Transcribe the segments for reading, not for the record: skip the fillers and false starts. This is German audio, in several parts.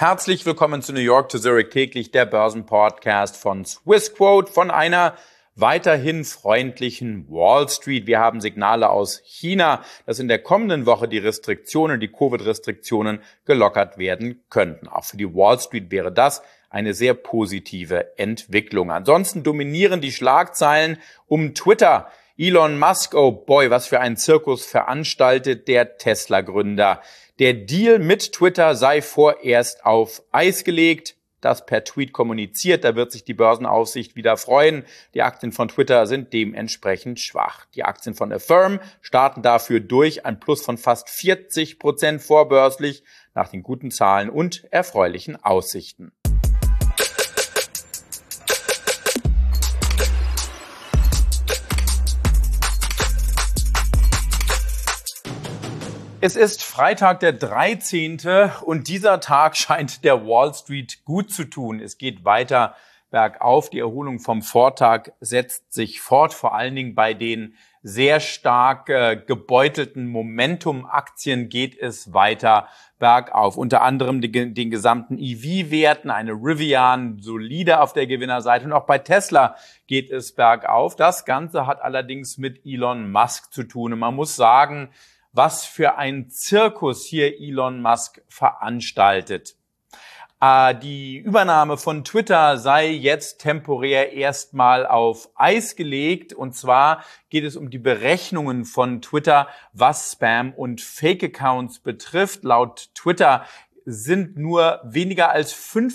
Herzlich willkommen zu New York to Zurich täglich, der Börsenpodcast von Swissquote, von einer weiterhin freundlichen Wall Street. Wir haben Signale aus China, dass in der kommenden Woche die Covid-Restriktionen gelockert werden könnten. Auch für die Wall Street wäre das eine sehr positive Entwicklung. Ansonsten dominieren die Schlagzeilen um Twitter. Elon Musk, oh boy, was für ein Zirkus veranstaltet der Tesla-Gründer. Der Deal mit Twitter sei vorerst auf Eis gelegt. Das per Tweet kommuniziert, da wird sich die Börsenaufsicht wieder freuen. Die Aktien von Twitter sind dementsprechend schwach. Die Aktien von Affirm starten dafür durch, ein Plus von fast 40% vorbörslich nach den guten Zahlen und erfreulichen Aussichten. Es ist Freitag, der 13. und dieser Tag scheint der Wall Street gut zu tun. Es geht weiter bergauf. Die Erholung vom Vortag setzt sich fort, vor allen Dingen bei den sehr stark gebeutelten Momentum-Aktien geht es weiter bergauf. Unter anderem den gesamten EV-Werten, eine Rivian solide auf der Gewinnerseite und auch bei Tesla geht es bergauf. Das Ganze hat allerdings mit Elon Musk zu tun und man muss sagen, was für ein Zirkus hier Elon Musk veranstaltet. Die Übernahme von Twitter sei jetzt temporär erstmal auf Eis gelegt. Und zwar geht es um die Berechnungen von Twitter, was Spam- und Fake-Accounts betrifft. Laut Twitter sind nur weniger als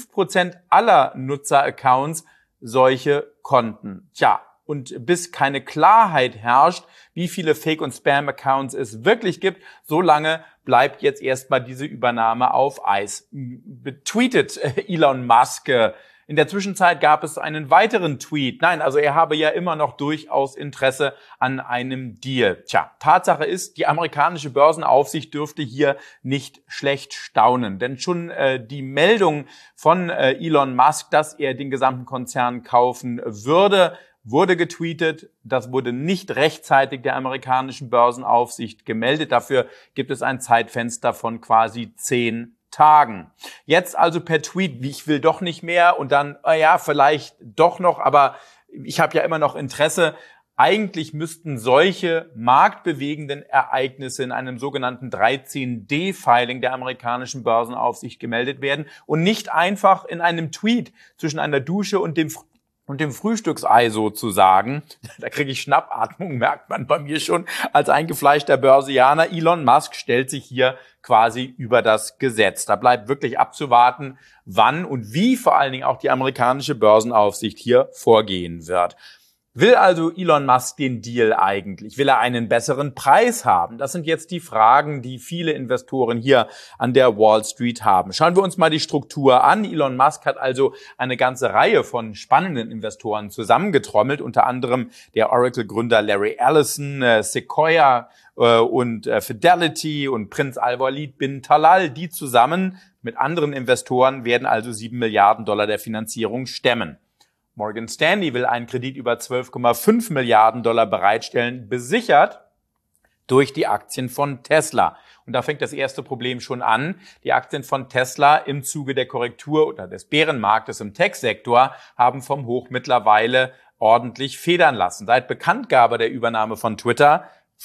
5% aller Nutzer-Accounts solche Konten. Tja. Und bis keine Klarheit herrscht, wie viele Fake- und Spam-Accounts es wirklich gibt, solange bleibt jetzt erstmal diese Übernahme auf Eis. Betweetet Elon Musk. In der Zwischenzeit gab es einen weiteren Tweet. Nein, also er habe ja immer noch durchaus Interesse an einem Deal. Tja, Tatsache ist, die amerikanische Börsenaufsicht dürfte hier nicht schlecht staunen. Denn schon die Meldung von Elon Musk, dass er den gesamten Konzern kaufen würde, wurde getweetet. Das wurde nicht rechtzeitig der amerikanischen Börsenaufsicht gemeldet. Dafür gibt es ein Zeitfenster von quasi 10 Tagen. Jetzt also per Tweet, ich will doch nicht mehr und dann, ja, vielleicht doch noch, aber ich habe ja immer noch Interesse. Eigentlich müssten solche marktbewegenden Ereignisse in einem sogenannten 13D-Filing der amerikanischen Börsenaufsicht gemeldet werden und nicht einfach in einem Tweet zwischen einer Dusche und dem Frühstücksei sozusagen. Da kriege ich Schnappatmung, merkt man bei mir schon als eingefleischter Börsianer. Elon Musk stellt sich hier quasi über das Gesetz. Da bleibt wirklich abzuwarten, wann und wie vor allen Dingen auch die amerikanische Börsenaufsicht hier vorgehen wird. Will also Elon Musk den Deal eigentlich? Will er einen besseren Preis haben? Das sind jetzt die Fragen, die viele Investoren hier an der Wall Street haben. Schauen wir uns mal die Struktur an. Elon Musk hat also eine ganze Reihe von spannenden Investoren zusammengetrommelt, unter anderem der Oracle-Gründer Larry Ellison, Sequoia und Fidelity und Prinz Al-Walid bin Talal. Die zusammen mit anderen Investoren werden also $7 Milliarden der Finanzierung stemmen. Morgan Stanley will einen Kredit über $12,5 Milliarden bereitstellen, besichert durch die Aktien von Tesla. Und da fängt das erste Problem schon an. Die Aktien von Tesla im Zuge der Korrektur oder des Bärenmarktes im Tech-Sektor haben vom Hoch mittlerweile ordentlich federn lassen. Seit Bekanntgabe der Übernahme von Twitter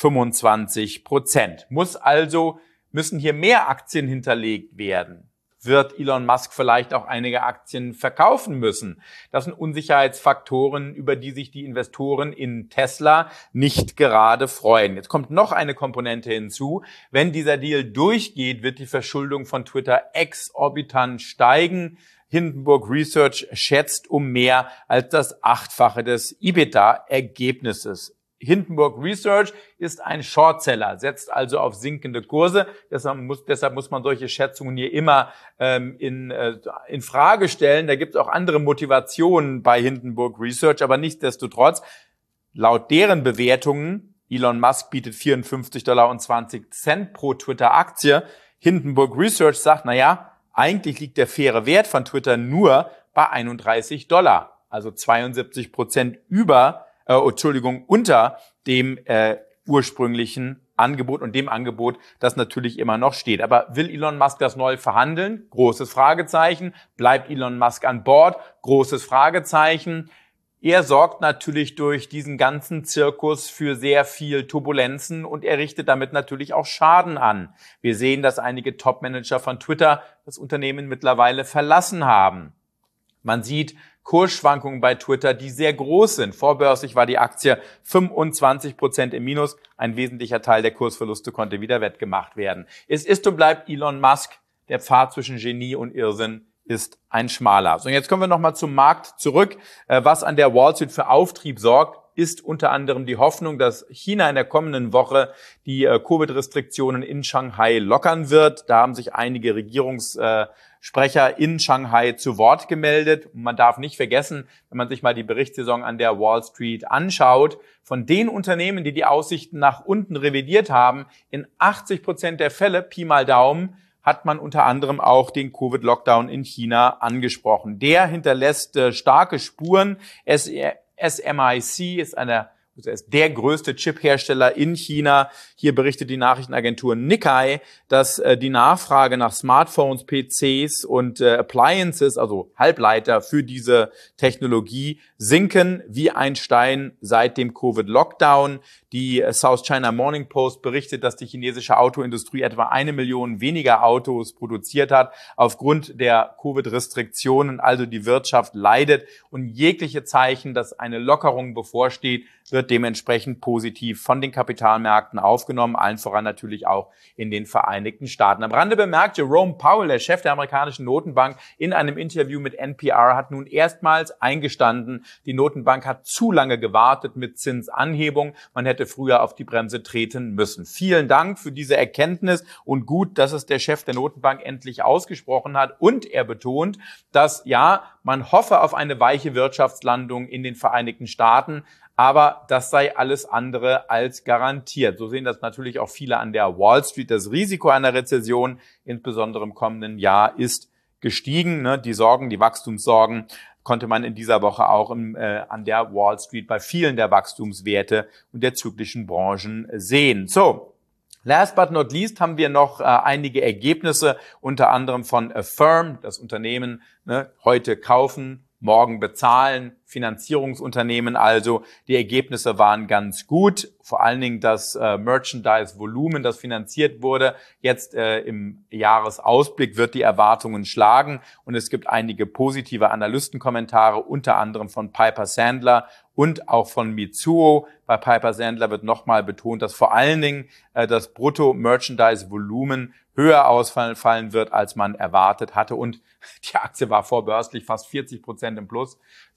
25%. Müssen hier mehr Aktien hinterlegt werden. Wird Elon Musk vielleicht auch einige Aktien verkaufen müssen? Das sind Unsicherheitsfaktoren, über die sich die Investoren in Tesla nicht gerade freuen. Jetzt kommt noch eine Komponente hinzu. Wenn dieser Deal durchgeht, wird die Verschuldung von Twitter exorbitant steigen. Hindenburg Research schätzt um mehr als das 8-fache des EBITDA-Ergebnisses. Hindenburg Research ist ein Shortseller, setzt also auf sinkende Kurse. Deshalb muss man solche Schätzungen hier immer in Frage stellen. Da gibt es auch andere Motivationen bei Hindenburg Research, aber nichtsdestotrotz, laut deren Bewertungen, Elon Musk bietet $54,20 pro Twitter-Aktie. Hindenburg Research sagt, eigentlich liegt der faire Wert von Twitter nur bei $31, also 72% unter dem ursprünglichen Angebot und dem Angebot, das natürlich immer noch steht. Aber will Elon Musk das neu verhandeln? Großes Fragezeichen. Bleibt Elon Musk an Bord? Großes Fragezeichen. Er sorgt natürlich durch diesen ganzen Zirkus für sehr viel Turbulenzen und er richtet damit natürlich auch Schaden an. Wir sehen, dass einige Top-Manager von Twitter das Unternehmen mittlerweile verlassen haben. Man sieht Kursschwankungen bei Twitter, die sehr groß sind. Vorbörslich war die Aktie 25% im Minus. Ein wesentlicher Teil der Kursverluste konnte wieder wettgemacht werden. Es ist und bleibt Elon Musk. Der Pfad zwischen Genie und Irrsinn ist ein schmaler. So, jetzt kommen wir nochmal zum Markt zurück. Was an der Wall Street für Auftrieb sorgt, ist unter anderem die Hoffnung, dass China in der kommenden Woche die Covid-Restriktionen in Shanghai lockern wird. Da haben sich einige Regierungssprecher in Shanghai zu Wort gemeldet. Man darf nicht vergessen, wenn man sich mal die Berichtssaison an der Wall Street anschaut, von den Unternehmen, die die Aussichten nach unten revidiert haben, in 80% der Fälle, Pi mal Daumen, hat man unter anderem auch den Covid-Lockdown in China angesprochen. Der hinterlässt starke Spuren. SMIC ist der größte Chip-Hersteller in China. Hier berichtet die Nachrichtenagentur Nikkei, dass die Nachfrage nach Smartphones, PCs und Appliances, also Halbleiter für diese Technologie, sinken wie ein Stein seit dem Covid-Lockdown. Die South China Morning Post berichtet, dass die chinesische Autoindustrie etwa 1 Million weniger Autos produziert hat aufgrund der Covid-Restriktionen. Also die Wirtschaft leidet und jegliche Zeichen, dass eine Lockerung bevorsteht, wird dementsprechend positiv von den Kapitalmärkten aufgenommen, allen voran natürlich auch in den Vereinigten Staaten. Am Rande bemerkt, Jerome Powell, der Chef der amerikanischen Notenbank, in einem Interview mit NPR hat nun erstmals eingestanden, die Notenbank hat zu lange gewartet mit Zinsanhebung. Man hätte früher auf die Bremse treten müssen. Vielen Dank für diese Erkenntnis und gut, dass es der Chef der Notenbank endlich ausgesprochen hat. Und er betont, dass ja, man hoffe auf eine weiche Wirtschaftslandung in den Vereinigten Staaten, aber das sei alles andere als garantiert. So sehen das natürlich auch viele an der Wall Street. Das Risiko einer Rezession, insbesondere im kommenden Jahr, ist gestiegen. Die Sorgen, die Wachstumssorgen, konnte man in dieser Woche auch an der Wall Street bei vielen der Wachstumswerte und der zyklischen Branchen sehen. So, last but not least haben wir noch einige Ergebnisse, unter anderem von Affirm, das Unternehmen heute kaufen, morgen bezahlen, Finanzierungsunternehmen also. Die Ergebnisse waren ganz gut, vor allen Dingen das Merchandise-Volumen, das finanziert wurde. Jetzt im Jahresausblick wird die Erwartungen schlagen und es gibt einige positive Analystenkommentare, unter anderem von Piper Sandler und auch von Mizuho. Bei Piper Sandler wird nochmal betont, dass vor allen Dingen das Brutto-Merchandise-Volumen höher ausfallen wird, als man erwartet hatte. Und die Aktie war vorbörslich fast 40% im Plus.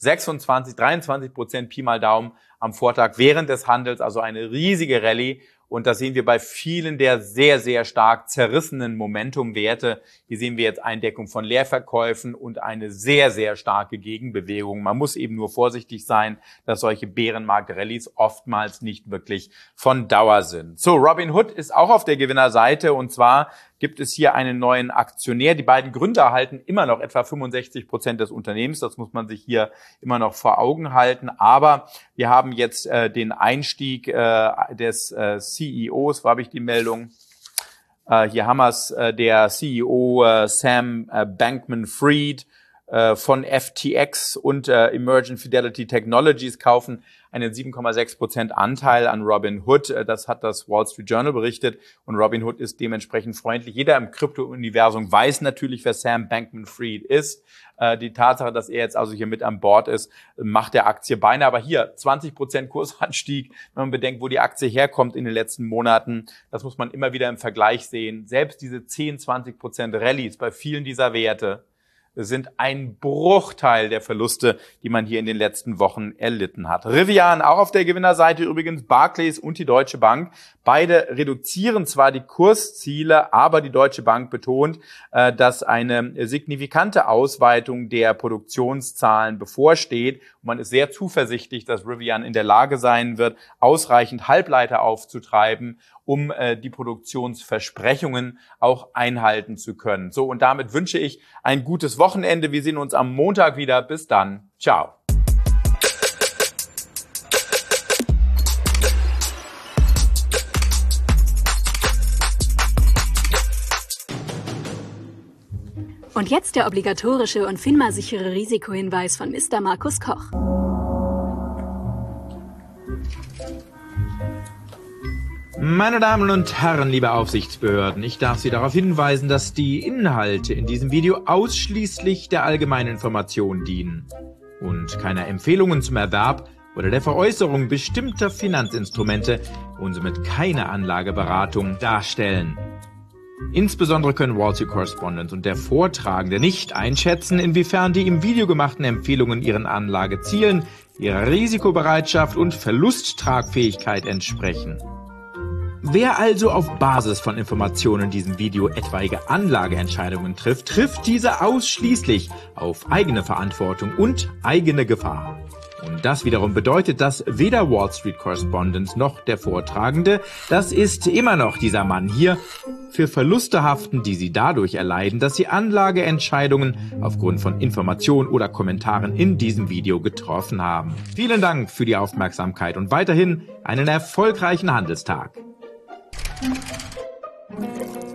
23% Pi mal Daumen am Vortag während des Handels, also eine riesige Rallye. Und das sehen wir bei vielen der sehr, sehr stark zerrissenen Momentum-Werte. Hier sehen wir jetzt Eindeckung von Leerverkäufen und eine sehr, sehr starke Gegenbewegung. Man muss eben nur vorsichtig sein, dass solche Bärenmarkt-Rallyes oftmals nicht wirklich von Dauer sind. So, Robinhood ist auch auf der Gewinnerseite und zwar gibt es hier einen neuen Aktionär. Die beiden Gründer erhalten immer noch etwa 65% des Unternehmens. Das muss man sich hier immer noch vor Augen halten. Aber wir haben jetzt den Einstieg des CEOs. Wo habe ich die Meldung? Hier haben wir es. Der CEO Sam Bankman-Fried von FTX und Emergent Fidelity Technologies kaufen einen 7,6% Anteil an Robinhood. Das hat das Wall Street Journal berichtet und Robinhood ist dementsprechend freundlich. Jeder im Krypto-Universum weiß natürlich, wer Sam Bankman-Fried ist. Die Tatsache, dass er jetzt also hier mit an Bord ist, macht der Aktie beinahe. Aber hier 20% Kursanstieg, wenn man bedenkt, wo die Aktie herkommt in den letzten Monaten. Das muss man immer wieder im Vergleich sehen. Selbst diese 10-20% Rallyes bei vielen dieser Werte sind ein Bruchteil der Verluste, die man hier in den letzten Wochen erlitten hat. Rivian auch auf der Gewinnerseite übrigens, Barclays und die Deutsche Bank. Beide reduzieren zwar die Kursziele, aber die Deutsche Bank betont, dass eine signifikante Ausweitung der Produktionszahlen bevorsteht. Und man ist sehr zuversichtlich, dass Rivian in der Lage sein wird, ausreichend Halbleiter aufzutreiben, um die Produktionsversprechungen auch einhalten zu können. So, und damit wünsche ich ein gutes Wochenende. Wir sehen uns am Montag wieder. Bis dann. Ciao. Und jetzt der obligatorische und FINMA-sichere Risikohinweis von Mr. Markus Koch. Meine Damen und Herren, liebe Aufsichtsbehörden, ich darf Sie darauf hinweisen, dass die Inhalte in diesem Video ausschließlich der allgemeinen Information dienen und keine Empfehlungen zum Erwerb oder der Veräußerung bestimmter Finanzinstrumente und somit keine Anlageberatung darstellen. Insbesondere können Wall Street Correspondent und der Vortragende nicht einschätzen, inwiefern die im Video gemachten Empfehlungen ihren Anlagezielen, ihrer Risikobereitschaft und Verlusttragfähigkeit entsprechen. Wer also auf Basis von Informationen in diesem Video etwaige Anlageentscheidungen trifft, trifft diese ausschließlich auf eigene Verantwortung und eigene Gefahr. Und das wiederum bedeutet, dass weder Wall Street Correspondent noch der Vortragende, das ist immer noch dieser Mann hier, für Verluste haften, die sie dadurch erleiden, dass sie Anlageentscheidungen aufgrund von Informationen oder Kommentaren in diesem Video getroffen haben. Vielen Dank für die Aufmerksamkeit und weiterhin einen erfolgreichen Handelstag.